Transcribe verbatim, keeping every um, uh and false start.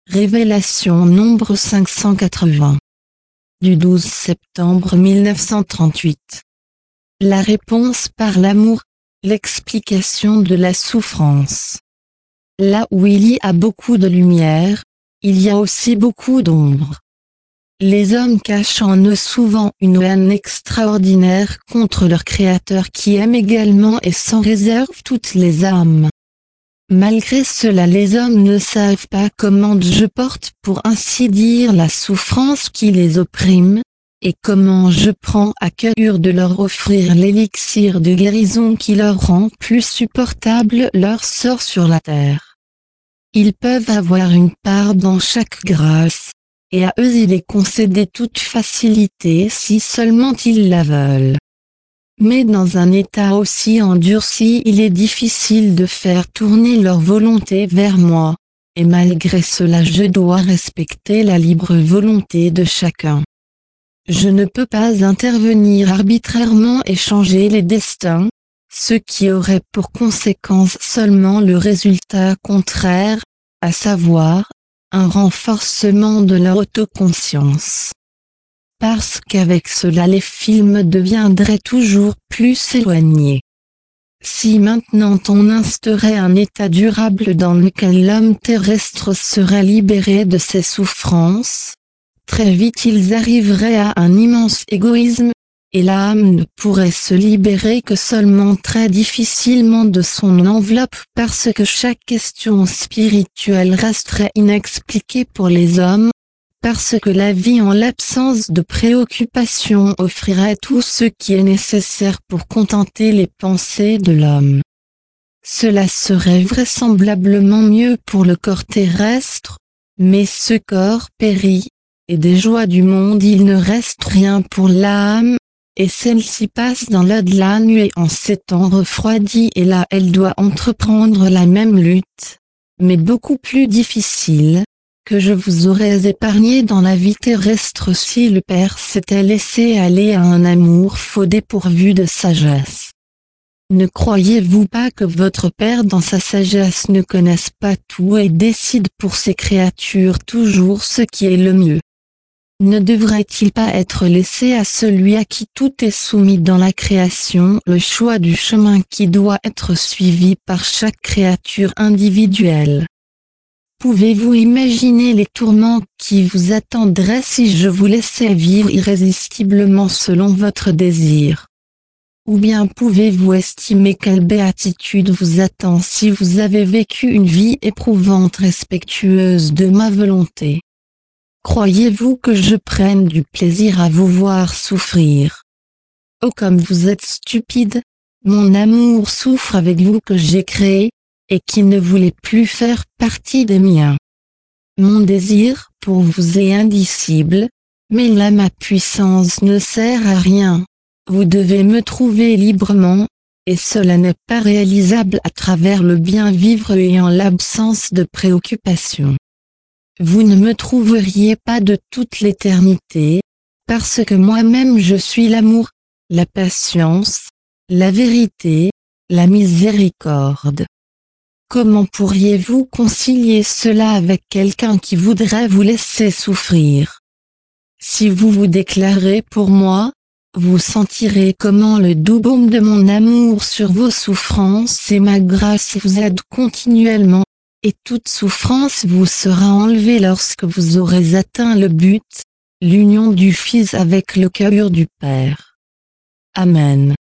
Révélation nombre cinq cent quatre-vingts. Du douze septembre mille neuf cent trente-huit. La réponse par l'amour, l'explication de la souffrance. Là où il y a beaucoup de lumière, il y a aussi beaucoup d'ombre. Les hommes cachent en eux souvent une haine extraordinaire contre leur Créateur qui aime également et sans réserve toutes les âmes. Malgré cela, les hommes ne savent pas comment je porte pour ainsi dire la souffrance qui les opprime, et comment je prends à cœur de leur offrir l'élixir de guérison qui leur rend plus supportable leur sort sur la terre. Ils peuvent avoir une part dans chaque grâce, et à eux il est concédé toute facilité si seulement ils la veulent. Mais dans un état aussi endurci, il est difficile de faire tourner leur volonté vers moi, et malgré cela je dois respecter la libre volonté de chacun. Je ne peux pas intervenir arbitrairement et changer les destins, ce qui aurait pour conséquence seulement le résultat contraire, à savoir, un renforcement de leur autoconscience. Parce qu'avec cela les films deviendraient toujours plus éloignés. Si maintenant on instaurait un état durable dans lequel l'homme terrestre serait libéré de ses souffrances, très vite ils arriveraient à un immense égoïsme, et l'âme ne pourrait se libérer que seulement très difficilement de son enveloppe parce que chaque question spirituelle resterait inexpliquée pour les hommes, parce que la vie en l'absence de préoccupation offrirait tout ce qui est nécessaire pour contenter les pensées de l'homme. Cela serait vraisemblablement mieux pour le corps terrestre, mais ce corps périt, et des joies du monde il ne reste rien pour l'âme, et celle-ci passe dans l'au-delà nuée en s'étant refroidie et là elle doit entreprendre la même lutte, mais beaucoup plus difficile, que je vous aurais épargné dans la vie terrestre si le Père s'était laissé aller à un amour faux dépourvu de sagesse. Ne croyez-vous pas que votre Père dans sa sagesse ne connaisse pas tout et décide pour ses créatures toujours ce qui est le mieux? Ne devrait-il pas être laissé à celui à qui tout est soumis dans la création le choix du chemin qui doit être suivi par chaque créature individuelle? Pouvez-vous imaginer les tourments qui vous attendraient si je vous laissais vivre irrésistiblement selon votre désir? Ou bien pouvez-vous estimer quelle béatitude vous attend si vous avez vécu une vie éprouvante respectueuse de ma volonté? Croyez-vous que je prenne du plaisir à vous voir souffrir? Oh comme vous êtes stupide, mon amour souffre avec vous que j'ai créé, et qui ne voulait plus faire partie des miens. Mon désir pour vous est indicible, mais là ma puissance ne sert à rien. Vous devez me trouver librement, et cela n'est pas réalisable à travers le bien vivre et en l'absence de préoccupation. Vous ne me trouveriez pas de toute l'éternité, parce que moi-même je suis l'amour, la patience, la vérité, la miséricorde. Comment pourriez-vous concilier cela avec quelqu'un qui voudrait vous laisser souffrir? Si vous vous déclarez pour moi, vous sentirez comment le doux baume de mon amour sur vos souffrances et ma grâce vous aide continuellement, et toute souffrance vous sera enlevée lorsque vous aurez atteint le but, l'union du Fils avec le cœur du Père. Amen.